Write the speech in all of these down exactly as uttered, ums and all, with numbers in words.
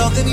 रोगनी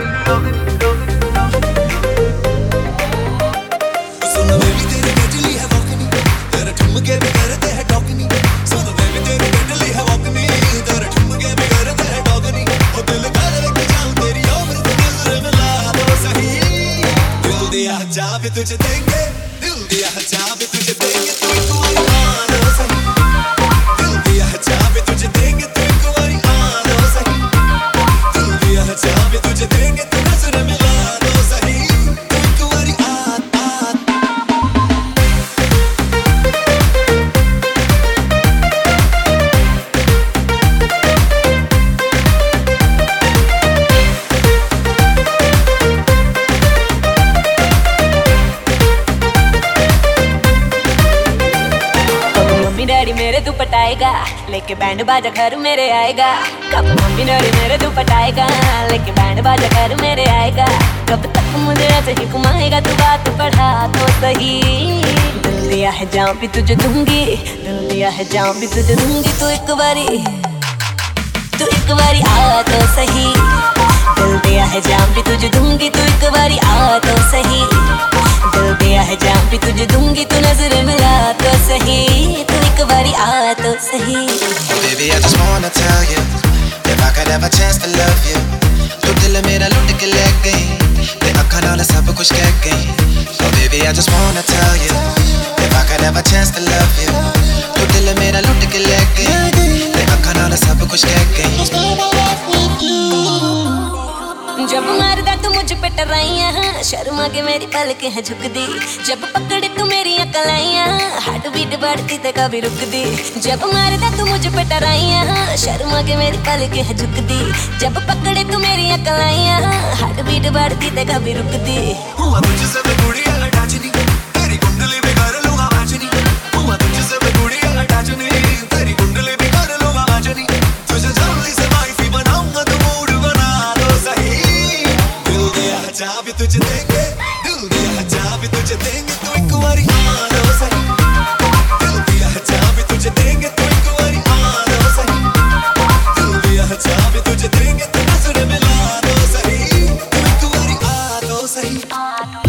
सुन baby तेरी गजली है वॉकनी तेरे ठुमके भी करते हैं टॉकनी सुन बेबी तेरी गजली है वॉकनी तेरे ठुमके भी करते हैं टॉकनी ओ दिल कर लेके जाऊं तेरी उम्र से नजर मिला दो सही दिल दिया जा भी तुझे देंगे दिल दिया जा भी तुझे देंगे तू एक बारी मानो सही दिल दिया जा भी तुझे देंगे तू एक बारी मानो सही दिल दिया जा भी तुझे देंगे तू नजर मिला दो सही तू एक बारी आ आ डैडी मेरे तू पटाएगा लेके बैंड बाजा घर मेरे आएगा कब मम्मी डैडी मेरे तू पटाएगा लेके बैंड बाजा घर मेरे आएगा कब तक मुझे ऐसे ही घुमाएगा तू बात पढ़ा तो सही दिल दिया है जान भी तुझे दूंगी दिल दिया है जान भी तुझे दूंगी तू एक बारी तू एक बारी आ तो सही दिल दिया है जान भी तुझे दूंगी तू एक बारी आ तो सही दिल दिया है जान भी तुझे दूंगी तू नजर मिला तो सही तू एक बारी आ तो सही Baby, I just wanna tell you if I could have a chance to love you तू दिल मेरा लुट के ले गई ते अखां नाल सब कुछ कह गई Oh baby, I just wanna tell you if I could have a chance to love you तू दिल मेरा लुट के ले गई ते अखां नाल सब कुछ कह गई जब मारदा तू मुझ पे टराइयां शर्मा के मेरी पलकें हैं झुकदी जब पकड़े तू मेरी कलाइयां हार्ट बीट बढ़ती ते कभी रुकदी जब मारदा तू मुझ पे टराइयां शर्मा के मेरी पलकें हैं झुकदी जब पकड़े तू मेरी कलाइयां हार्ट बीट बढ़ती ते कभी रुकदी हुआ तुझसे मैं गुड़िया अटैचनी तेरी कुंडली में कर लूंगा मैचनी हुआ तुझसे मैं गुड़िया अटैचनी तेरी कुंडली में कर लूंगा मैचनी तुझे जल्दी से वाइफी बनाऊंगा तू मूड बना दो सही दिल दिया जा भी तुझे देंगे दिल दिया जा भी तुझे देंगे तू एक बारी मानो सही दिल दिया जा भी तुझे देंगे तू एक बारी मानो सही दिल दिया जा भी तुझे देंगे तू नजर मिला दो सही तू एक बारी आ दो सही